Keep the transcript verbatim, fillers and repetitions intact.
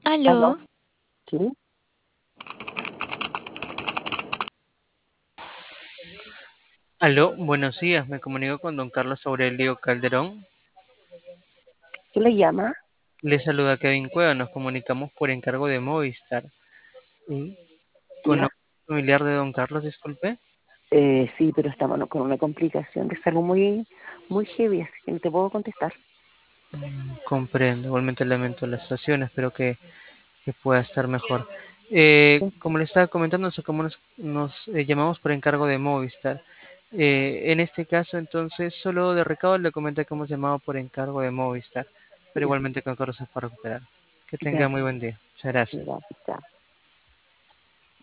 Aló, ¿Aló? ¿Sí? Aló, buenos días. Me comunico con don Carlos Aurelio Calderón. ¿Qué le llama? Le saluda Kevin Cueva. Nos comunicamos por encargo de Movistar. ¿Y con un ¿Ya? familiar de don Carlos, disculpe? Eh, sí, pero estamos con una complicación de salud muy, muy heavy, así que no te puedo contestar. Comprendo. Igualmente lamento la situación. Espero que, que pueda estar mejor. Eh, Sí, como le estaba comentando, nos, como nos, nos, eh, llamamos por encargo de Movistar. Eh, en este caso, entonces, solo de recado le comenté que hemos llamado por encargo de Movistar. Pero ya, igualmente con Carlos se puede recuperar. Que tenga ya, muy buen día. Muchas gracias. ya, ya.